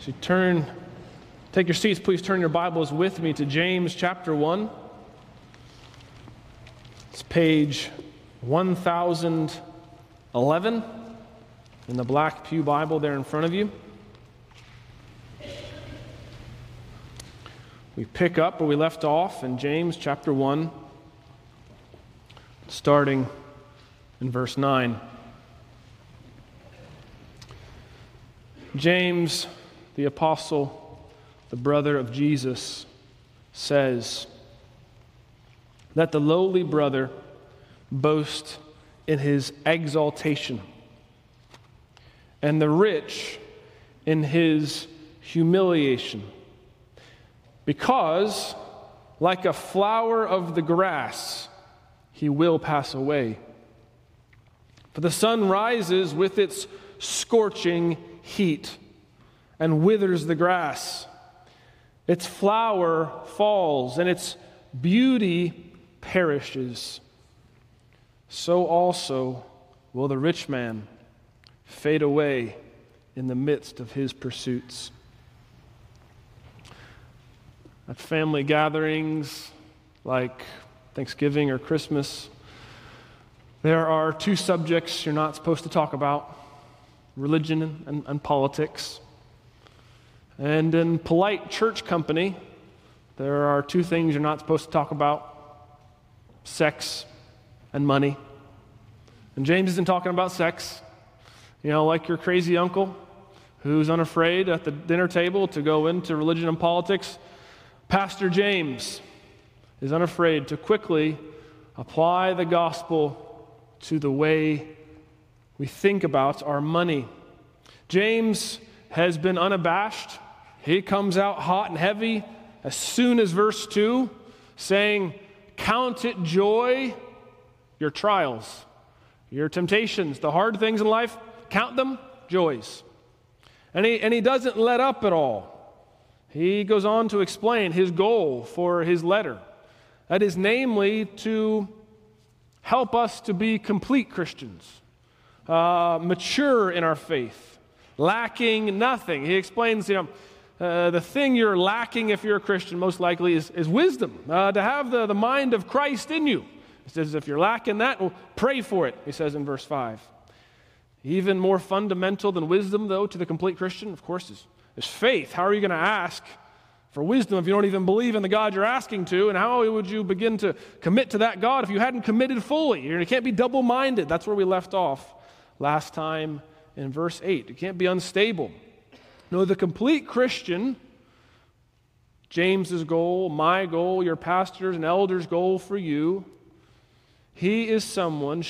So take your seats, please turn your Bibles with me to James chapter 1. It's page 1011 in the Black Pew Bible there in front of you. We pick up where we left off in James chapter 1, starting in verse 9. James, the apostle, the brother of Jesus, says, "Let the lowly brother boast in his exaltation, and the rich in his humiliation, because, like a flower of the grass, he will pass away. For the sun rises with its scorching heat and withers the grass. Its flower falls, and its beauty perishes. So also will the rich man fade away in the midst of his pursuits." At family gatherings like Thanksgiving or Christmas, there are two subjects you're not supposed to talk about: religion and politics. And in polite church company, there are two things you're not supposed to talk about: sex and money. And James isn't talking about sex. Like your crazy uncle who's unafraid at the dinner table to go into religion and politics, Pastor James is unafraid to quickly apply the gospel to the way we think about our money. James has been unabashed. He comes out hot and heavy as soon as verse 2, saying, "Count it joy, your trials, your temptations, the hard things in life, count them joys." And he doesn't let up at all. He goes on to explain his goal for his letter. That is, namely, to help us to be complete Christians, mature in our faith, lacking nothing. He explains, the thing you're lacking if you're a Christian most likely is wisdom, to have the mind of Christ in you. He says, if you're lacking that, well, pray for it, he says in verse 5. Even more fundamental than wisdom, though, to the complete Christian, of course, is faith. How are you going to ask for wisdom if you don't even believe in the God you're asking to? And how would you begin to commit to that God if you hadn't committed fully? You can't be double-minded. That's where we left off last time in verse 8. You can't be unstable. No, the complete Christian, James's goal, my goal, your pastor's and elder's goal for you, she is someone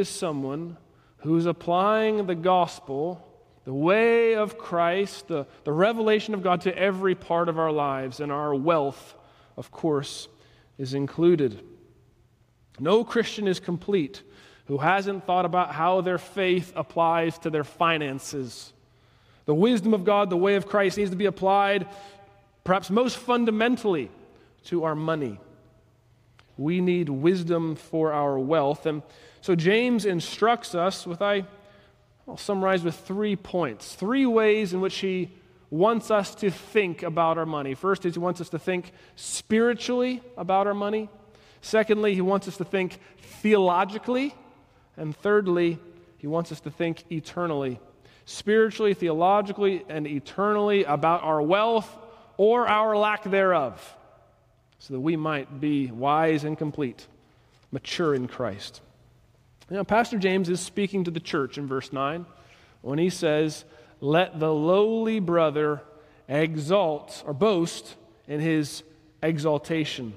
who's applying the gospel, the way of Christ, the revelation of God to every part of our lives, and our wealth, of course, is included. No Christian is complete who hasn't thought about how their faith applies to their finances. The wisdom of God, the way of Christ, needs to be applied perhaps most fundamentally to our money. We need wisdom for our wealth. And so James instructs us I'll summarize with 3 points, 3 ways in which he wants us to think about our money. First is he wants us to think spiritually about our money. Secondly, he wants us to think theologically. And thirdly, he wants us to think eternally. Spiritually, theologically, and eternally about our wealth or our lack thereof, so that we might be wise and complete, mature in Christ. Pastor James is speaking to the church in verse 9 when he says, "Let the lowly brother exalt or boast in his exaltation."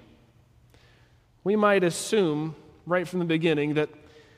We might assume right from the beginning that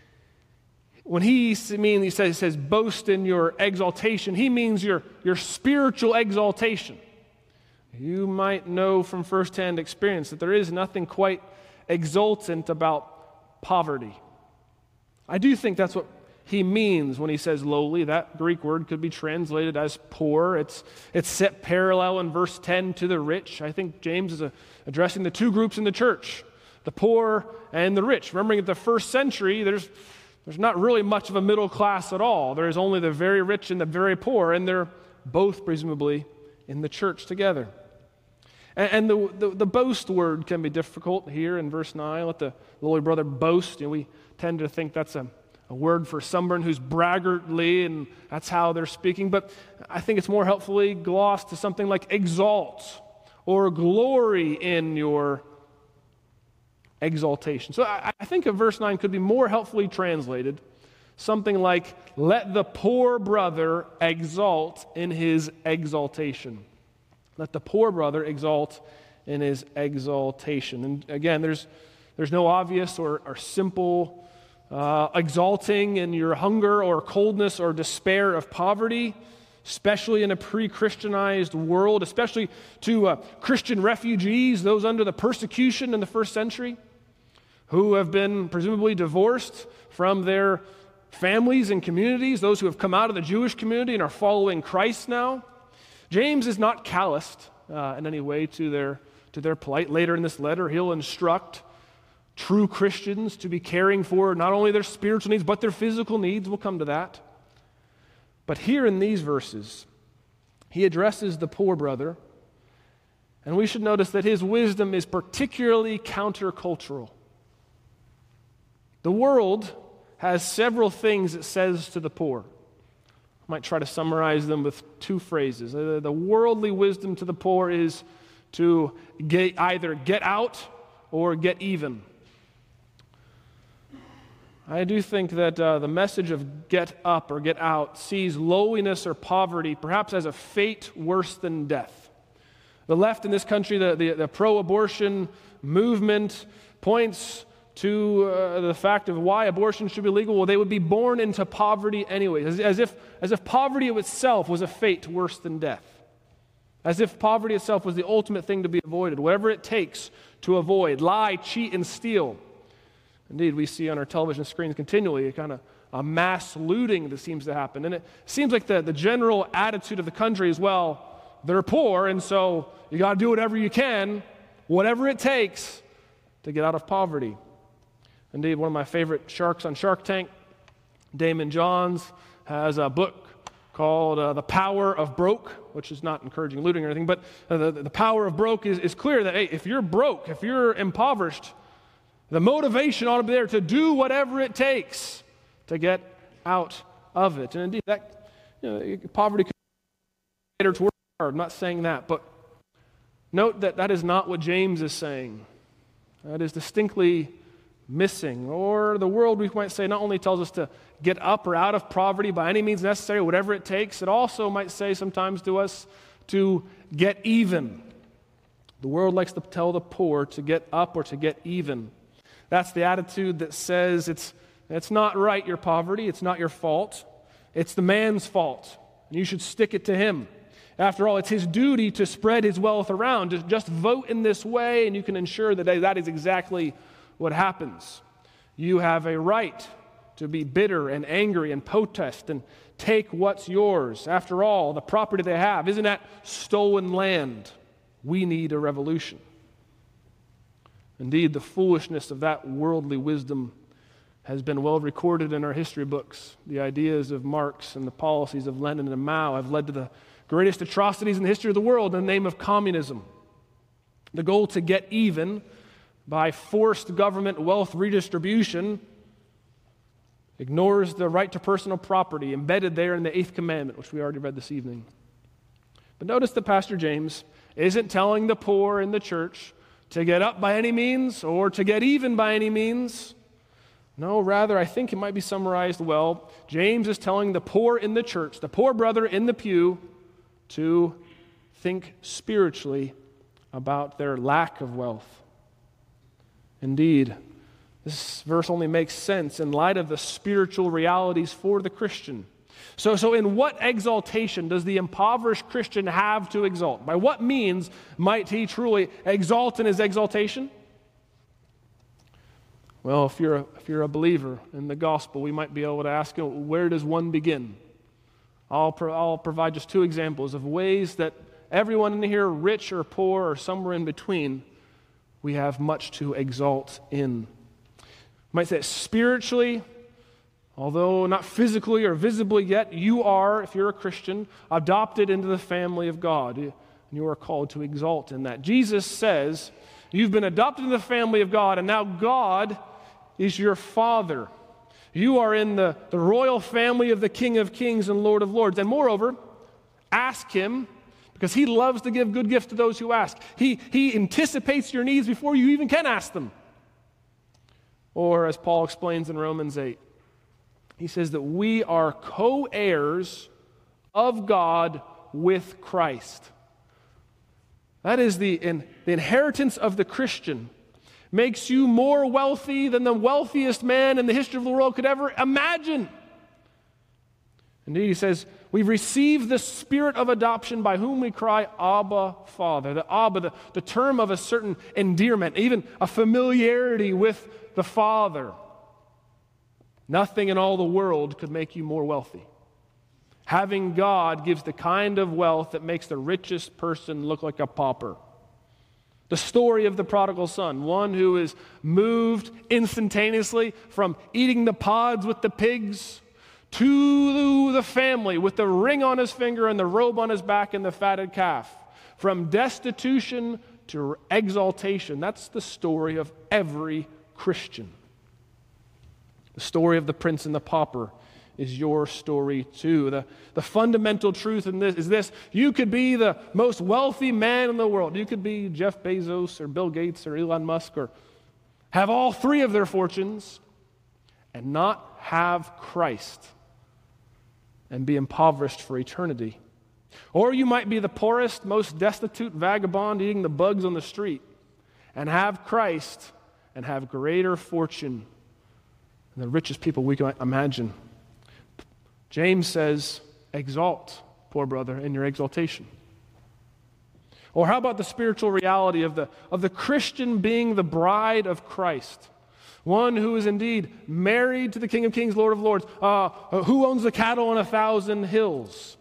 when he says boast in your exaltation, he means your spiritual exaltation. You might know from firsthand experience that there is nothing quite exultant about poverty. I do think that's what he means when he says lowly. That Greek word could be translated as poor. It's set parallel in verse 10 to the rich. I think James is addressing the two groups in the church, the poor and the rich. Remembering at the first century, there's not really much of a middle class at all. There is only the very rich and the very poor, and they're both presumably in the church together. And the boast word can be difficult here in verse 9. Let the lowly brother boast. We tend to think that's a word for someone who's braggartly, and that's how they're speaking. But I think it's more helpfully glossed to something like exalt or glory in your exaltation. So I think of verse 9 could be more helpfully translated something like, let the poor brother exalt in his exaltation. Let the poor brother exalt in his exaltation. And again, there's no obvious or simple exalting in your hunger or coldness or despair of poverty, especially in a pre-Christianized world, especially to Christian refugees, those under the persecution in the first century, who have been presumably divorced from their families and communities, those who have come out of the Jewish community and are following Christ now. James is not calloused in any way to their plight. Later in this letter, he'll instruct true Christians to be caring for not only their spiritual needs, but their physical needs. We'll come to that. But here in these verses, he addresses the poor brother, and we should notice that his wisdom is particularly countercultural. The world has several things it says to the poor. I might try to summarize them with two phrases. The worldly wisdom to the poor is to either get out or get even. I do think that the message of get up or get out sees lowliness or poverty perhaps as a fate worse than death. The left in this country, the pro-abortion movement, points to the fact of why abortion should be legal. Well, they would be born into poverty anyway, as if poverty itself was a fate worse than death, as if poverty itself was the ultimate thing to be avoided, whatever it takes to avoid, lie, cheat, and steal. Indeed, we see on our television screens continually a kind of a mass looting that seems to happen, and it seems like the general attitude of the country is, well, they're poor, and so you got to do whatever you can, whatever it takes to get out of poverty. Indeed, one of my favorite sharks on Shark Tank, Damon Johns, has a book called The Power of Broke, which is not encouraging looting or anything, but the power of broke is clear that, hey, if you're broke, if you're impoverished, the motivation ought to be there to do whatever it takes to get out of it. And indeed, that poverty could be better to work hard. I'm not saying that, but note that is not what James is saying. That is distinctly missing. Or the world, we might say, not only tells us to get up or out of poverty by any means necessary, whatever it takes, it also might say sometimes to us to get even. The world likes to tell the poor to get up or to get even. That's the attitude that says it's not right, your poverty, it's not your fault, it's the man's fault, and you should stick it to him. After all, it's his duty to spread his wealth around. Just vote in this way, and you can ensure that is exactly what happens. You have a right to be bitter and angry and protest and take what's yours. After all, the property they have, isn't that stolen land? We need a revolution. Indeed, the foolishness of that worldly wisdom has been well recorded in our history books. The ideas of Marx and the policies of Lenin and Mao have led to the greatest atrocities in the history of the world in the name of communism. The goal to get even by forced government wealth redistribution ignores the right to personal property embedded there in the 8th commandment, which we already read this evening. But notice that Pastor James isn't telling the poor in the church to get up by any means or to get even by any means. No, rather, I think it might be summarized well. James is telling the poor in the church, the poor brother in the pew, to think spiritually about their lack of wealth. Indeed, this verse only makes sense in light of the spiritual realities for the Christian. So in what exaltation does the impoverished Christian have to exalt? By what means might he truly exalt in his exaltation? Well, if you're a believer in the gospel, we might be able to ask, where does one begin? I'll provide just 2 examples of ways that everyone in here, rich or poor or somewhere in between, we have much to exalt in. You might say spiritually, Although not physically or visibly yet, you are, if you're a Christian, adopted into the family of God. And you are called to exalt in that. Jesus says, you've been adopted into the family of God, and now God is your Father. You are in the royal family of the King of Kings and Lord of Lords. And moreover, ask Him, because He loves to give good gifts to those who ask. He anticipates your needs before you even can ask them. Or as Paul explains in Romans 8, he says that we are co-heirs of God with Christ. That is the inheritance of the Christian. Makes you more wealthy than the wealthiest man in the history of the world could ever imagine. Indeed, he says, we've received the Spirit of adoption by whom we cry, Abba, Father. The Abba, the term of a certain endearment, even a familiarity with the Father. Nothing in all the world could make you more wealthy. Having God gives the kind of wealth that makes the richest person look like a pauper. The story of the prodigal son, one who is moved instantaneously from eating the pods with the pigs to the family with the ring on his finger and the robe on his back and the fatted calf. From destitution to exaltation. That's the story of every Christian. The story of the prince and the pauper is your story too. The fundamental truth in this is this: you could be the most wealthy man in the world. You could be Jeff Bezos or Bill Gates or Elon Musk or have all three of their fortunes and not have Christ and be impoverished for eternity. Or you might be the poorest, most destitute vagabond eating the bugs on the street and have Christ and have greater fortune than the richest people we can imagine. James says, exalt, poor brother, in your exaltation. Or how about the spiritual reality of the Christian being the bride of Christ? One who is indeed married to the King of Kings, Lord of Lords, who owns the cattle on 1,000 hills.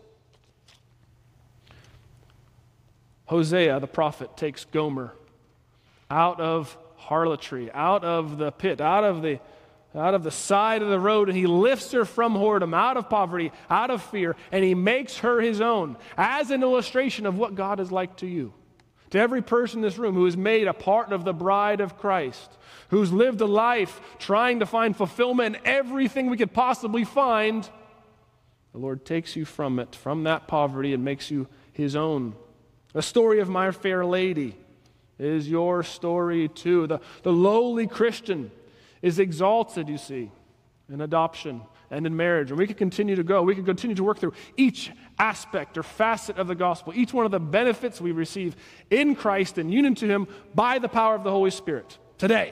Hosea, the prophet, takes Gomer out of harlotry, out of the pit, out of the side of the road, and he lifts her from whoredom, out of poverty, out of fear, and he makes her his own as an illustration of what God is like to you. To every person in this room who is made a part of the bride of Christ, who's lived a life trying to find fulfillment in everything we could possibly find, the Lord takes you from it, from that poverty, and makes you his own. The story of My Fair Lady is your story too. The lowly Christian is exalted, you see, in adoption and in marriage. And we could continue to go. We could continue to work through each aspect or facet of the gospel, each one of the benefits we receive in Christ and union to Him by the power of the Holy Spirit today.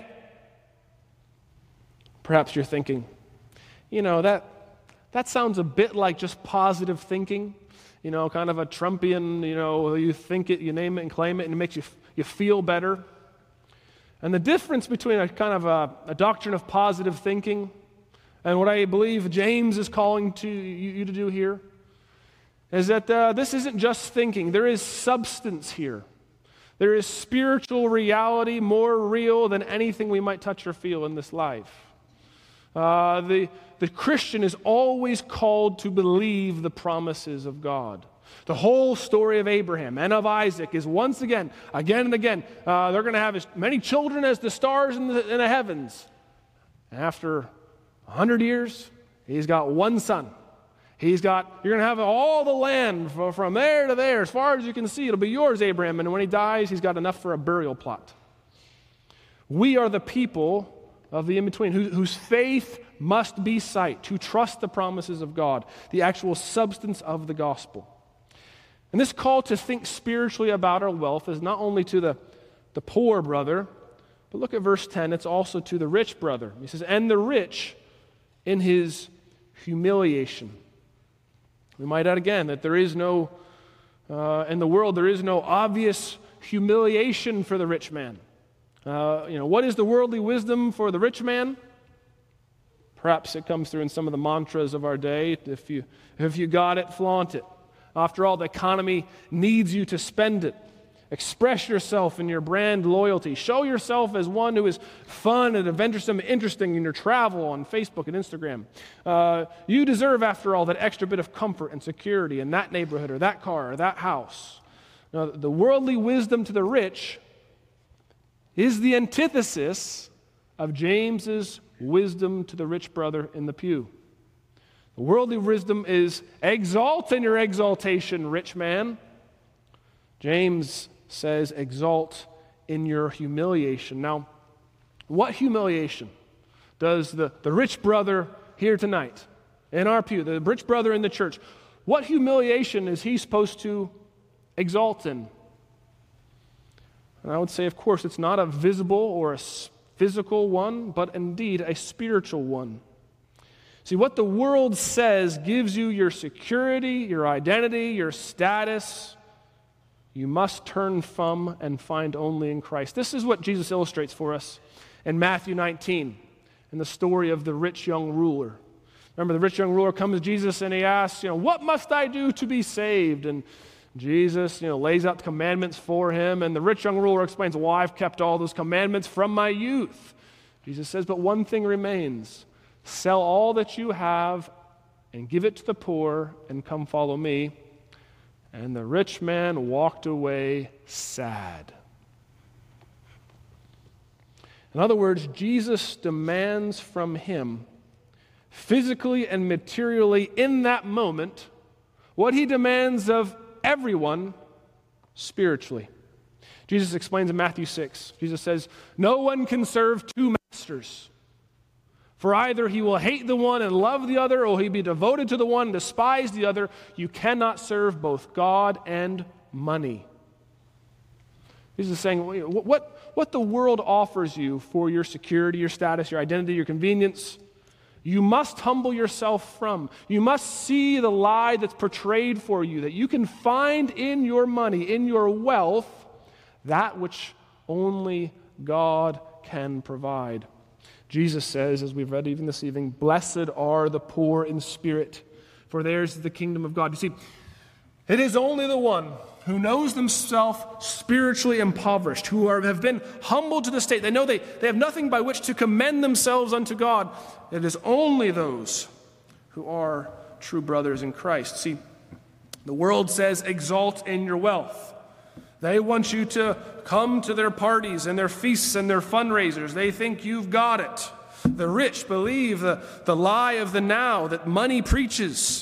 Perhaps you're thinking, that sounds a bit like just positive thinking, kind of a Trumpian, you think it, you name it and claim it, and it makes you feel better. And the difference between a kind of a doctrine of positive thinking and what I believe James is calling to you to do here is that this isn't just thinking. There is substance here. There is spiritual reality more real than anything we might touch or feel in this life. The Christian is always called to believe the promises of God. The whole story of Abraham and of Isaac is once again and again, they're going to have as many children as the stars in the heavens. And after 100 years, he's got one son. You're going to have all the land from there to there, as far as you can see. It'll be yours, Abraham. And when he dies, he's got enough for a burial plot. We are the people of the in-between, whose faith must be sight, to trust the promises of God, the actual substance of the gospel. And this call to think spiritually about our wealth is not only to the poor brother, but look at verse 10, it's also to the rich brother. He says, and the rich in his humiliation. We might add again that there is no, in the world, there is no obvious humiliation for the rich man. What is the worldly wisdom for the rich man? Perhaps it comes through in some of the mantras of our day. If you got it, flaunt it. After all, the economy needs you to spend it. Express yourself in your brand loyalty. Show yourself as one who is fun and adventuresome and interesting in your travel on Facebook and Instagram. You deserve, after all, that extra bit of comfort and security in that neighborhood or that car or that house. Now, the worldly wisdom to the rich is the antithesis of James's wisdom to the rich brother in the pew. The worldly wisdom is exalt in your exaltation, rich man. James says exalt in your humiliation. Now, what humiliation does the rich brother here tonight in our pew, the rich brother in the church, what humiliation is he supposed to exalt in? And I would say, of course, it's not a visible or a physical one, but indeed a spiritual one. See, what the world says gives you your security, your identity, your status. You must turn from and find only in Christ. This is what Jesus illustrates for us in Matthew 19, in the story of the rich young ruler. Remember, the rich young ruler comes to Jesus and he asks, what must I do to be saved? And Jesus, lays out the commandments for him. And the rich young ruler explains, well, I've kept all those commandments from my youth. Jesus says, but one thing remains. Sell all that you have and give it to the poor and come follow me. And the rich man walked away sad. In other words, Jesus demands from him, physically and materially in that moment, what he demands of everyone spiritually. Jesus explains in Matthew 6. Jesus says, no one can serve two masters. For either he will hate the one and love the other, or he'll be devoted to the one and despise the other. You cannot serve both God and money. Jesus is saying, what the world offers you for your security, your status, your identity, your convenience, you must humble yourself from. You must see the lie that's portrayed for you, that you can find in your money, in your wealth, that which only God can provide. Jesus says, as we've read even this evening, blessed are the poor in spirit, for theirs is the kingdom of God. You see, it is only the one who knows themselves spiritually impoverished, who have been humbled to the state. They know they have nothing by which to commend themselves unto God. It is only those who are true brothers in Christ. See, the world says, exalt in your wealth. They want you to come to their parties and their feasts and their fundraisers. They think you've got it. The rich believe the lie of the now that money preaches.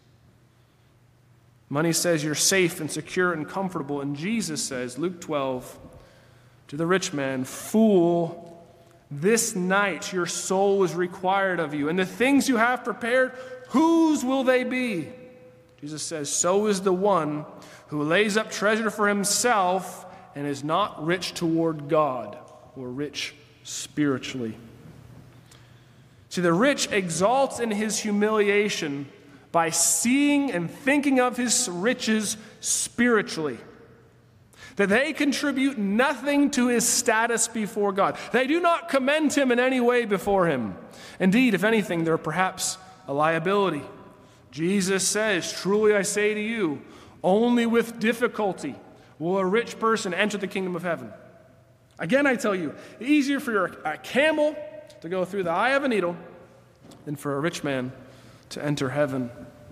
Money says you're safe and secure and comfortable. And Jesus says, Luke 12, to the rich man, fool, this night your soul is required of you. And the things you have prepared, whose will they be? Jesus says, so is the one who lays up treasure for himself and is not rich toward God, or rich spiritually. See, the rich exalts in his humiliation by seeing and thinking of his riches spiritually. That they contribute nothing to his status before God. They do not commend him in any way before him. Indeed, if anything, they're perhaps a liability. Jesus says, truly I say to you, only with difficulty will a rich person enter the kingdom of heaven. Again, I tell you, easier for a camel to go through the eye of a needle than for a rich man to enter heaven.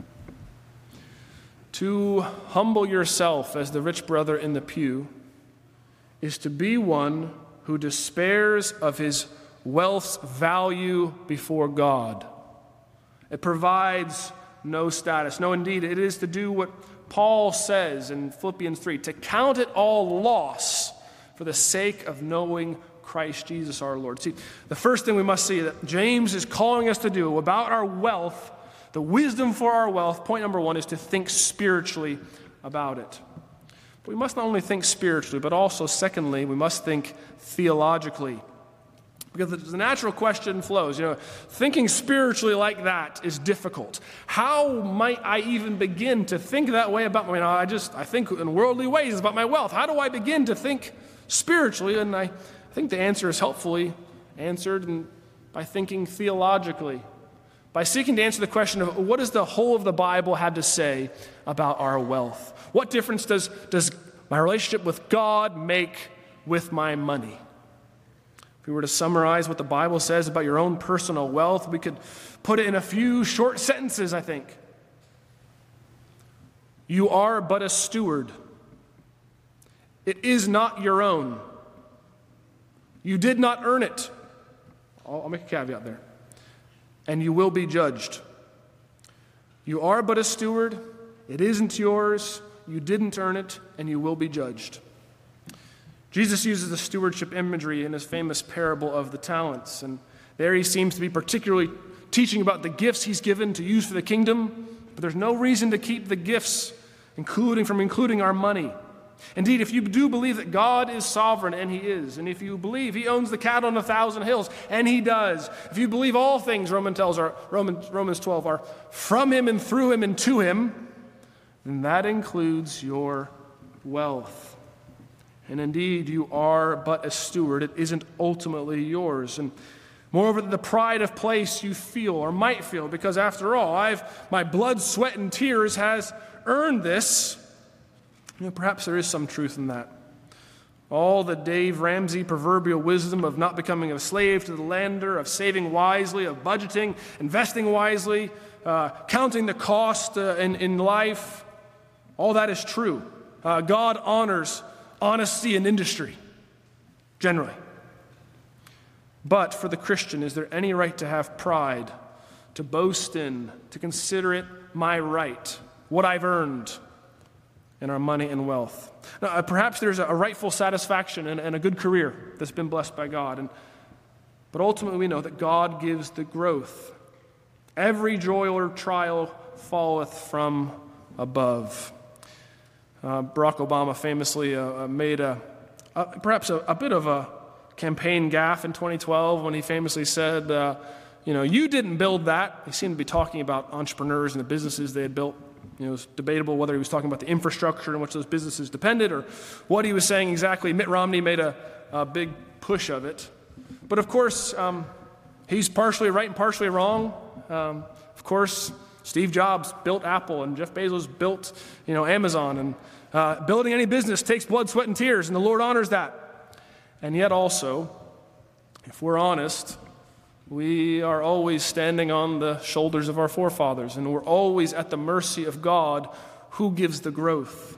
To humble yourself as the rich brother in the pew is to be one who despairs of his wealth's value before God. It provides no status. No, indeed, it is to do what Paul says in Philippians 3, to count it all loss for the sake of knowing Christ Jesus our Lord. See, the first thing we must see that James is calling us to do about our wealth, the wisdom for our wealth, point number one, is to think spiritually about it. But we must not only think spiritually, but also, secondly, we must think theologically. Because the natural question flows, thinking spiritually like that is difficult. How might I even begin to think that way about I think in worldly ways about my wealth. How do I begin to think spiritually? And I think the answer is helpfully answered by thinking theologically, by seeking to answer the question of what does the whole of the Bible have to say about our wealth? What difference does my relationship with God make with my money? If we were to summarize what the Bible says about your own personal wealth, we could put it in a few short sentences, I think. You are but a steward. It is not your own. You did not earn it. I'll make a caveat there. And you will be judged. You are but a steward. It isn't yours. You didn't earn it, and you will be judged. Jesus uses the stewardship imagery in his famous parable of the talents. And there he seems to be particularly teaching about the gifts he's given to use for the kingdom. But there's no reason to keep the gifts, including our money. Indeed, if you do believe that God is sovereign, and he is, and if you believe he owns the cattle on 1,000 hills, and he does, if you believe all things, Romans 12, are from him and through him and to him, then that includes your wealth. And indeed, you are but a steward. It isn't ultimately yours. And moreover, the pride of place you feel or might feel, because after all, my blood, sweat, and tears has earned this. Perhaps there is some truth in that. All the Dave Ramsey proverbial wisdom of not becoming a slave to the lender, of saving wisely, of budgeting, investing wisely, counting the cost in life, all that is true. God honors honesty in industry, generally. But for the Christian, is there any right to have pride, to boast in, to consider it my right, what I've earned in our money and wealth? Now, perhaps there's a rightful satisfaction and a good career that's been blessed by God. But ultimately we know that God gives the growth. Every joy or trial falleth from above. Barack Obama famously made perhaps a bit of a campaign gaffe in 2012 when he famously said, you didn't build that. He seemed to be talking about entrepreneurs and the businesses they had built. It was debatable whether he was talking about the infrastructure in which those businesses depended or what he was saying exactly. Mitt Romney made a big push of it. But of course, he's partially right and partially wrong. Of course, Steve Jobs built Apple and Jeff Bezos built Amazon. And building any business takes blood, sweat, and tears, and the Lord honors that. And yet also, if we're honest, we are always standing on the shoulders of our forefathers, and we're always at the mercy of God who gives the growth.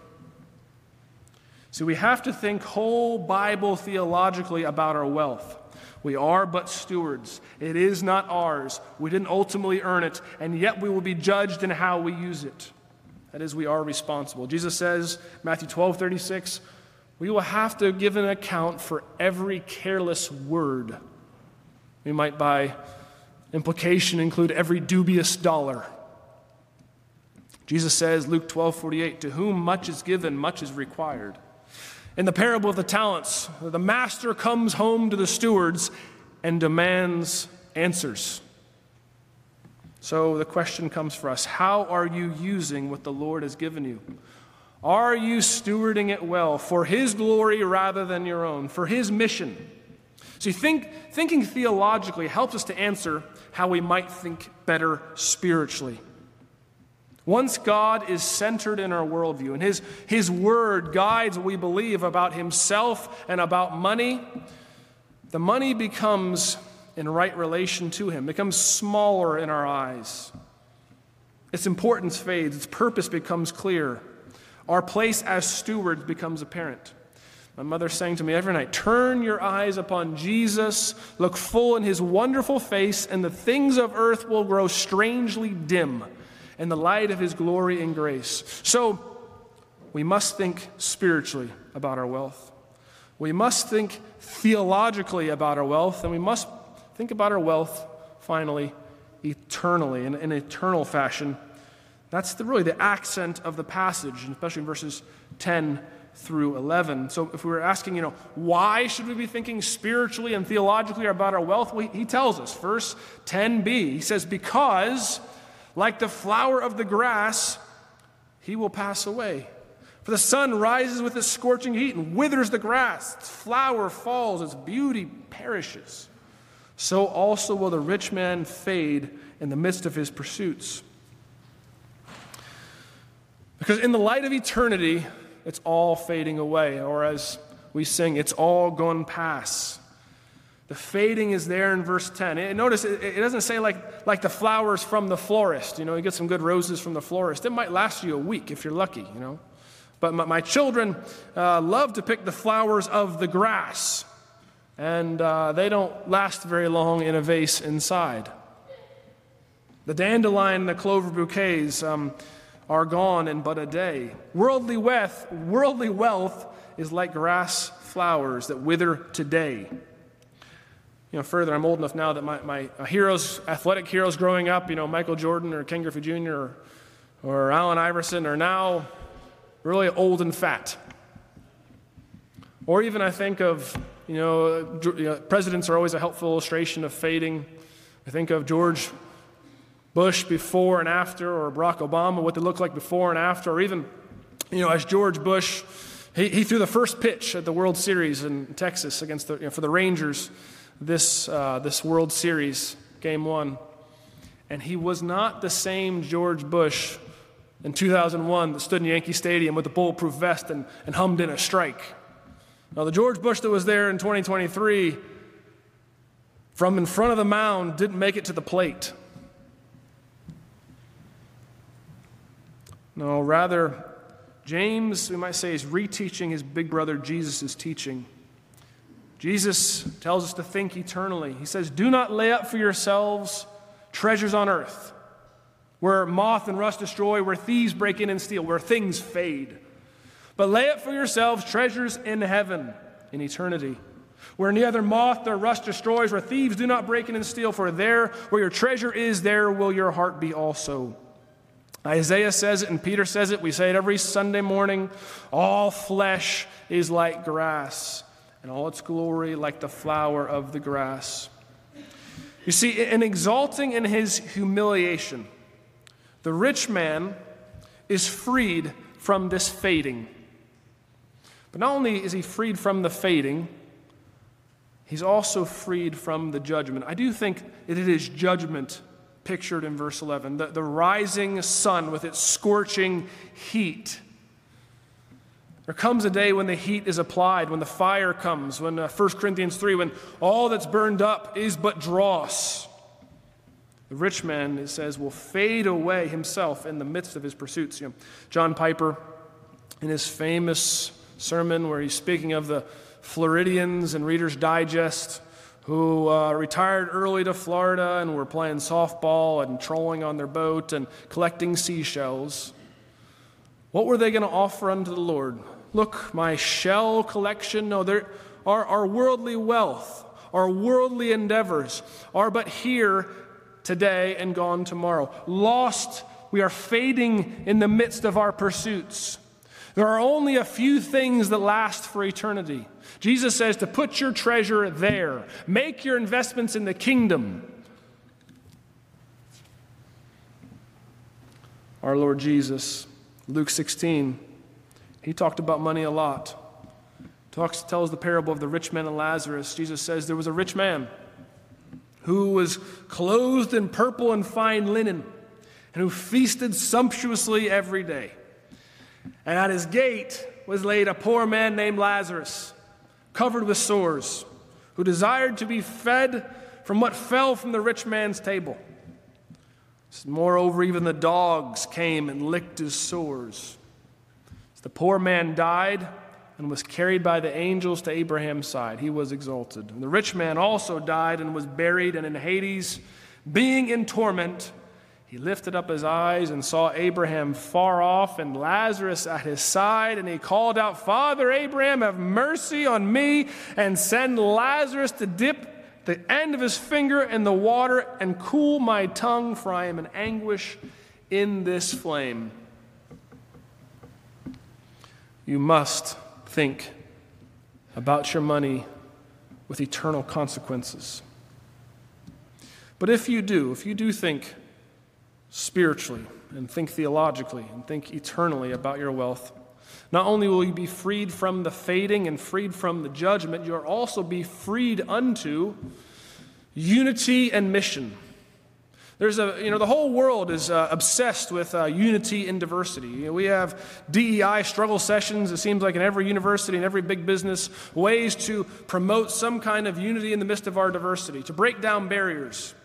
So we have to think whole Bible theologically about our wealth. We are but stewards. It is not ours. We didn't ultimately earn it, and yet we will be judged in how we use it. That is, we are responsible. Jesus says, Matthew 12:36, we will have to give an account for every careless word. We might, by implication, include every dubious dollar. Jesus says, Luke 12:48, to whom much is given, much is required. In the parable of the talents, the master comes home to the stewards and demands answers. So the question comes for us, how are you using what the Lord has given you? Are you stewarding it well for his glory rather than your own, for his mission? See, thinking theologically helps us to answer how we might think better spiritually. Once God is centered in our worldview and his word guides what we believe about himself and about money, the money becomes in right relation to him, becomes smaller in our eyes. Its importance fades, its purpose becomes clear. Our place as stewards becomes apparent. My mother sang to me every night, turn your eyes upon Jesus, look full in his wonderful face, and the things of earth will grow strangely dim in the light of his glory and grace. So we must think spiritually about our wealth. We must think theologically about our wealth, and we must think about our wealth, finally, eternally, in an eternal fashion. That's really the accent of the passage, especially in verses 10 through 11. So if we were asking, why should we be thinking spiritually and theologically about our wealth? Well, he tells us, verse 10b, he says, because like the flower of the grass, he will pass away. For the sun rises with its scorching heat and withers the grass. Its flower falls, its beauty perishes. So also will the rich man fade in the midst of his pursuits. Because in the light of eternity, it's all fading away. Or as we sing, it's all gone past. The fading is there in verse 10. And notice it doesn't say like the flowers from the florist. You get some good roses from the florist. It might last you a week if you're lucky, But my children love to pick the flowers of the grass. And they don't last very long in a vase inside. The dandelion and the clover bouquets are gone in but a day. Worldly wealth is like grass flowers that wither today. Further, I'm old enough now that my heroes, athletic heroes growing up, Michael Jordan or Ken Griffey Jr. or Allen Iverson, are now really old and fat. Or even I think of, presidents are always a helpful illustration of fading. I think of George Bush before and after, or Barack Obama, what they look like before and after, or even, as George Bush, he threw the first pitch at the World Series in Texas against for the Rangers. This World Series, Game 1. And he was not the same George Bush in 2001 that stood in Yankee Stadium with a bulletproof vest and hummed in a strike. Now, the George Bush that was there in 2023, from in front of the mound, didn't make it to the plate. No, rather, James, we might say, is reteaching his big brother Jesus' teaching. Jesus tells us to think eternally. He says, do not lay up for yourselves treasures on earth, where moth and rust destroy, where thieves break in and steal, where things fade. But lay up for yourselves treasures in heaven, in eternity, where neither moth nor rust destroys, where thieves do not break in and steal, for there where your treasure is, there will your heart be also. Isaiah says it and Peter says it. We say it every Sunday morning. All flesh is like grass, and all its glory like the flower of the grass. You see, in exalting in his humiliation, the rich man is freed from this fading. But not only is he freed from the fading, he's also freed from the judgment. I do think it is judgment pictured in verse 11. The rising sun with its scorching heat. There comes a day when the heat is applied, when the fire comes, when 1 Corinthians 3, when all that's burned up is but dross. The rich man, it says, will fade away himself in the midst of his pursuits. John Piper, in his famous sermon where he's speaking of the Floridians and Reader's Digest, who retired early to Florida and were playing softball and trolling on their boat and collecting seashells. What were they going to offer unto the Lord? Look, my shell collection. No, our worldly wealth, our worldly endeavors are but here today and gone tomorrow. Lost, we are fading in the midst of our pursuits. There are only a few things that last for eternity. Jesus says to put your treasure there. Make your investments in the kingdom. Our Lord Jesus, Luke 16, he talked about money a lot. Tells the parable of the rich man and Lazarus. Jesus says there was a rich man who was clothed in purple and fine linen and who feasted sumptuously every day. And at his gate was laid a poor man named Lazarus, covered with sores, who desired to be fed from what fell from the rich man's table. Moreover, even the dogs came and licked his sores. As the poor man died and was carried by the angels to Abraham's side, he was exalted. And the rich man also died and was buried, and in Hades, being in torment, he lifted up his eyes and saw Abraham far off and Lazarus at his side, and he called out, Father Abraham, have mercy on me, and send Lazarus to dip the end of his finger in the water and cool my tongue, for I am in anguish in this flame. You must think about your money with eternal consequences. But if you do think spiritually and think theologically and think eternally about your wealth, not only will you be freed from the fading and freed from the judgment, you'll also be freed unto unity and mission. The whole world is obsessed with unity in diversity. We have DEI struggle sessions, it seems like in every university and every big business, ways to promote some kind of unity in the midst of our diversity, to break down barriers.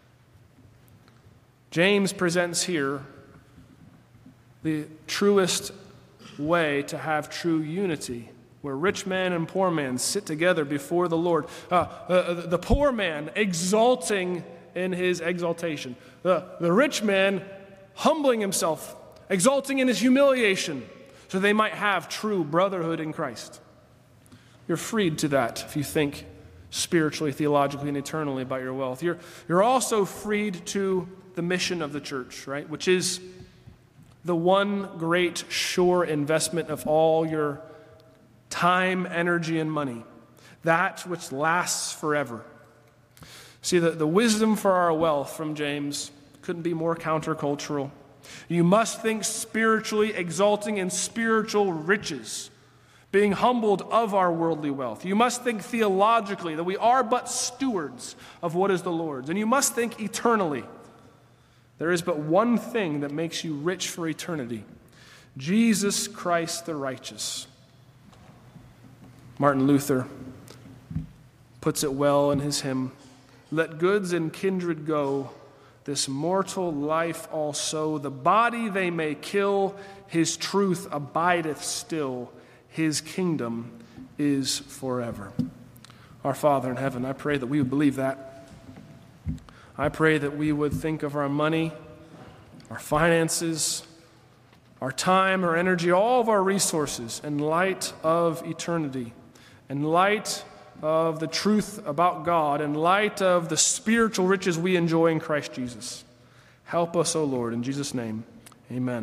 James presents here the truest way to have true unity, where rich man and poor man sit together before the Lord. The poor man exalting in his exaltation. The rich man humbling himself, exalting in his humiliation, so they might have true brotherhood in Christ. You're freed to that if you think spiritually, theologically, and eternally about your wealth. You're also freed to the mission of the church, right? Which is the one great sure investment of all your time, energy, and money. That which lasts forever. See, the wisdom for our wealth from James couldn't be more countercultural. You must think spiritually, exalting in spiritual riches, being humbled of our worldly wealth. You must think theologically that we are but stewards of what is the Lord's. And you must think eternally. There is but one thing that makes you rich for eternity: Jesus Christ the righteous. Martin Luther puts it well in his hymn, "Let goods and kindred go, this mortal life also. The body they may kill, his truth abideth still. His kingdom is forever." Our Father in heaven, I pray that we would believe that. I pray that we would think of our money, our finances, our time, our energy, all of our resources in light of eternity, in light of the truth about God, in light of the spiritual riches we enjoy in Christ Jesus. Help us, O Lord, in Jesus' name, amen.